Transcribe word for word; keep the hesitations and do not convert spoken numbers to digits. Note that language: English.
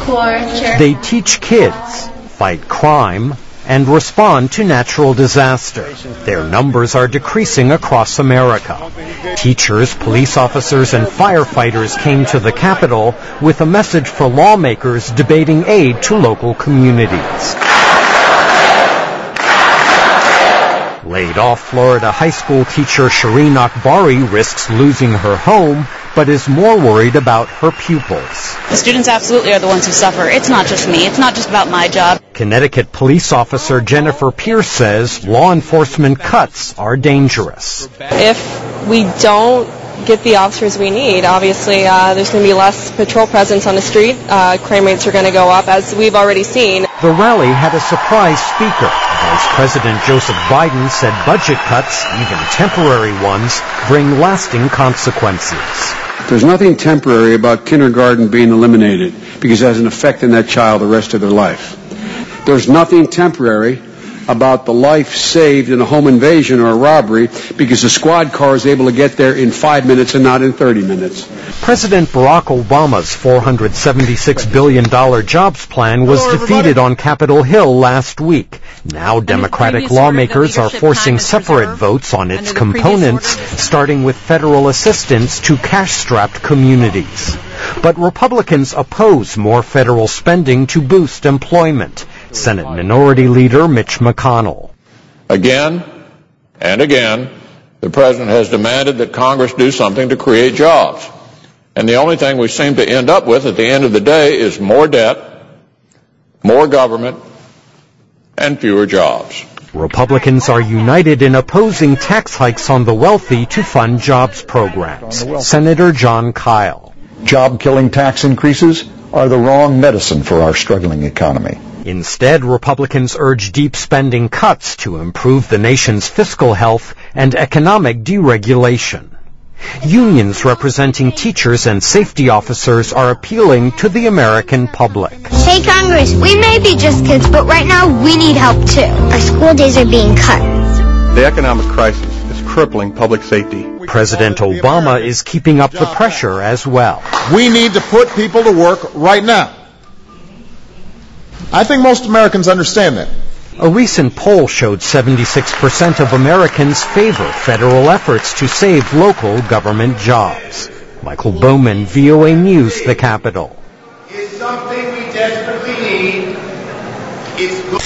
torture. They teach kids, fight crime, and respond to natural disaster. Their numbers are decreasing across America. Teachers, police officers, and firefighters came to the Capitol with a message for lawmakers debating aid to local communities. Laid-off Florida high school teacher Shireen Akbari risks losing her home, but is more worried about her pupils. The students absolutely are the ones who suffer. It's not just me. It's not just about my job. Connecticut police officer Jennifer Pierce says law enforcement cuts are dangerous. If we don't get the officers we need, obviously uh, there's going to be less patrol presence on the street. Uh, crime rates are going to go up, as we've already seen. The rally had a surprise speaker. Vice President Joseph Biden said budget cuts, even temporary ones, bring lasting consequences. There's nothing temporary about kindergarten being eliminated because it has an effect on that child the rest of their life. There's nothing temporary about the life saved in a home invasion or a robbery because the squad car is able to get there in five minutes and not in thirty minutes. President Barack Obama's four hundred seventy-six billion dollars jobs plan was Hello, defeated on Capitol Hill last week. Now Democratic lawmakers are forcing separate votes on its components, starting with federal assistance to cash-strapped communities. But Republicans oppose more federal spending to boost employment. Senate Minority Leader Mitch McConnell. Again and again, the President has demanded that Congress do something to create jobs. And the only thing we seem to end up with at the end of the day is more debt, more government, and fewer jobs. Republicans are united in opposing tax hikes on the wealthy to fund jobs programs. Senator John Kyle. Job-killing tax increases are the wrong medicine for our struggling economy. Instead, Republicans urge deep spending cuts to improve the nation's fiscal health and economic deregulation. Unions representing teachers and safety officers are appealing to the American public. Hey, Congress, we may be just kids, but right now we need help too. Our school days are being cut. The economic crisis is crippling public safety. President Obama is keeping up the pressure as well. We need to put people to work right now. I think most Americans understand that. A recent poll showed seventy-six percent of Americans favor federal efforts to save local government jobs. Michael Bowman, V O A News, the Capitol. It's something we desperately need. It's